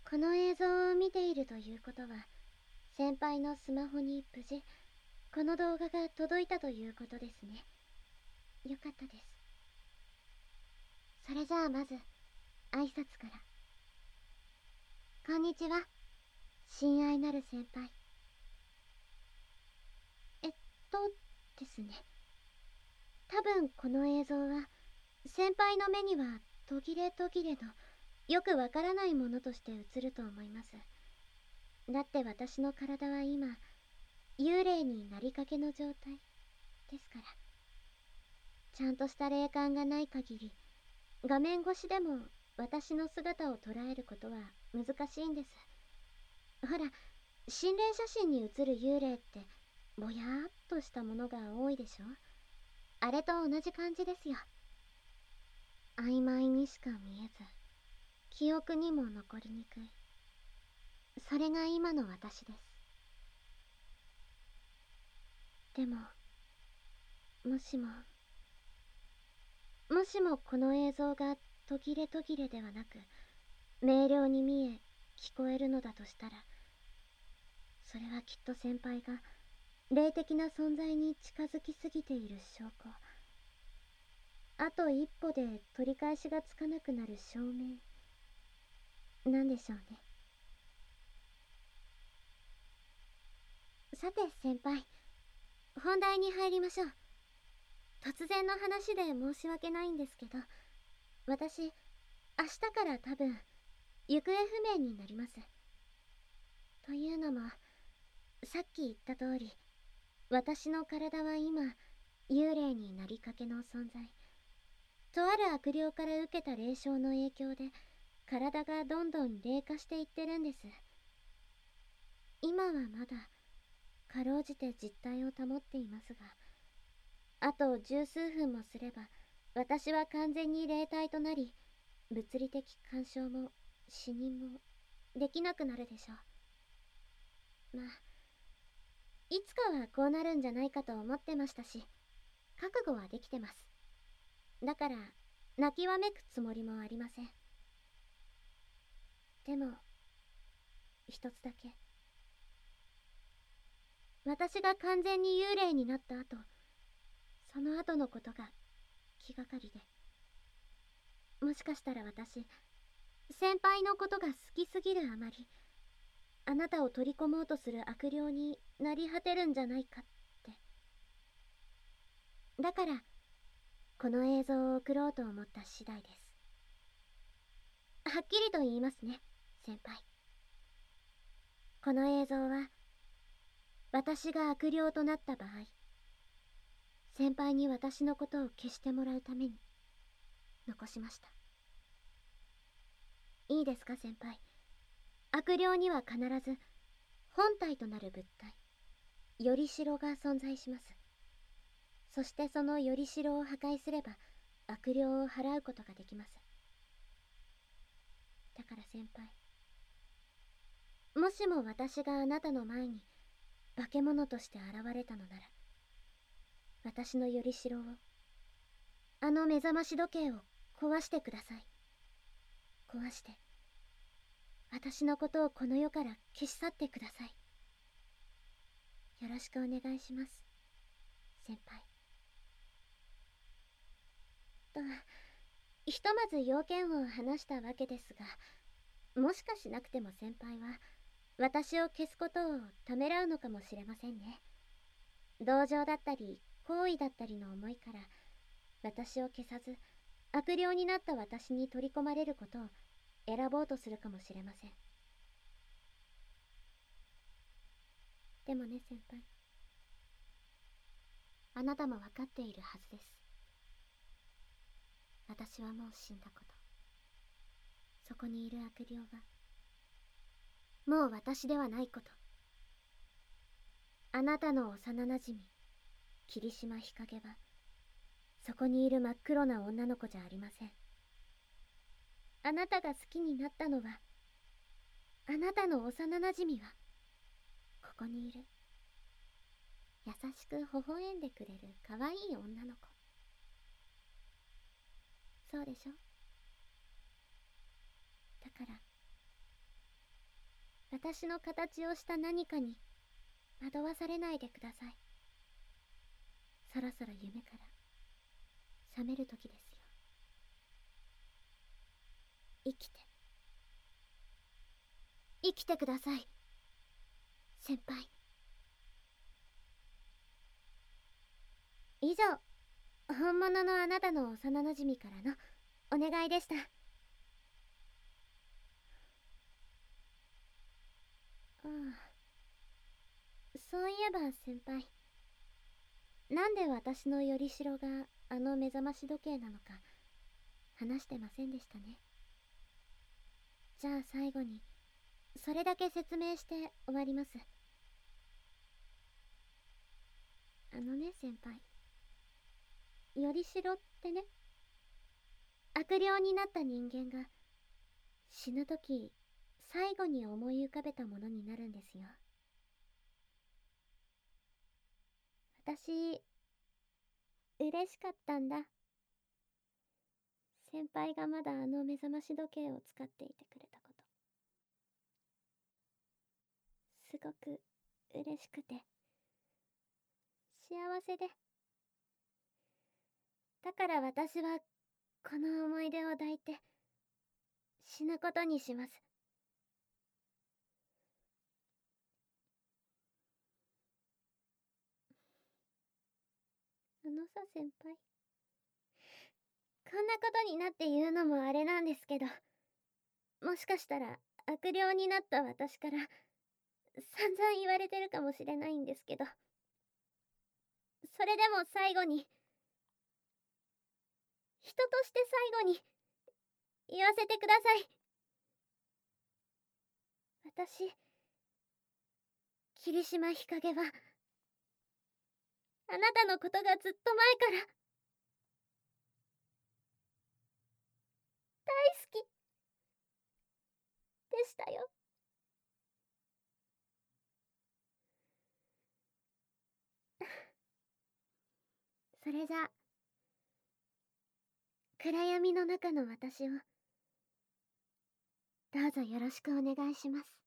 この映像を見ているということは、先輩のスマホに無事、この動画が届いたということですね。よかったです。それじゃあまず、挨拶から。こんにちは、親愛なる先輩。えっとですね。多分この映像は、先輩の目には途切れ途切れの、よくわからないものとして映ると思います。だって私の体は今、幽霊になりかけの状態ですから。ちゃんとした霊感がない限り、画面越しでも私の姿を捉えることは難しいんです。ほら、心霊写真に写る幽霊ってぼやーっとしたものが多いでしょ。あれと同じ感じですよ。曖昧にしか見えず、記憶にも残りにくい。それが今の私です。でも、もしもこの映像が途切れ途切れではなく、明瞭に見え、聞こえるのだとしたら、それはきっと先輩が霊的な存在に近づきすぎている証拠。あと一歩で取り返しがつかなくなる証明なんでしょうね。さて先輩、本題に入りましょう。突然の話で申し訳ないんですけど、私、明日から多分行方不明になります。というのも、さっき言った通り、私の体は今、幽霊になりかけの存在。とある悪霊から受けた霊障の影響で、体がどんどん霊化していってるんです。今はまだ、かろうじて実体を保っていますが、あと十数分もすれば、私は完全に霊体となり、物理的干渉も死人もできなくなるでしょう。まあ、いつかはこうなるんじゃないかと思ってましたし、覚悟はできてます。だから、泣きわめくつもりもありません。でも、一つだけ。私が完全に幽霊になった後、その後のことが気がかりで。もしかしたら私、先輩のことが好きすぎるあまり、あなたを取り込もうとする悪霊になり果てるんじゃないかって。だから、この映像を送ろうと思った次第です。はっきりと言いますね、先輩。この映像は、私が悪霊となった場合、先輩に私のことを消してもらうために、残しました。いいですか、先輩。悪霊には必ず、本体となる物体、よりしろが存在します。そしてそのよりしろを破壊すれば、悪霊を払うことができます。だから先輩、もしも私があなたの前に化け物として現れたのなら、私のよりしろを、あの目覚まし時計を壊してください。壊して、私のことをこの世から消し去ってください。よろしくお願いします、先輩。と、ひとまず要件を話したわけですが、もしかしなくても先輩は、私を消すことをためらうのかもしれませんね。同情だったり、好意だったりの思いから、私を消さず、悪霊になった私に取り込まれることを選ぼうとするかもしれません。でもね、先輩。あなたも分かっているはずです。私はもう死んだこと。そこにいる悪霊は、もう私ではないこと。あなたの幼なじみ、霧島日陰は、そこにいる真っ黒な女の子じゃありません。あなたが好きになったのは、あなたの幼なじみは、ここにいる。優しく微笑んでくれる可愛い女の子。そうでしょ？だから、 私の形をした何かに惑わされないでください。そろそろ夢から覚める時ですよ。生きてください、先輩。以上、本物のあなたの幼なじみからのお願いでした。そういえば先輩、なんで私のよりしろがあの目覚まし時計なのか話してませんでしたね。じゃあ最後にそれだけ説明して終わります。先輩、よりしろってね、悪霊になった人間が死ぬ時最後に思い浮かべたものになるんですよ。私嬉しかったんだ、先輩がまだあの目覚まし時計を使っていてくれたこと。すごく嬉しくて幸せで、だから私はこの思い出を抱いて死ぬことにします。先輩、こんなことになって言うのもあれなんですけど、もしかしたら悪霊になった私から散々言われてるかもしれないんですけど、それでも最後に、人として最後に言わせてください。私、霧島日陰はあなたのことがずっと前から大好きでしたよ。それじゃ、暗闇の中の私をどうぞよろしくお願いします。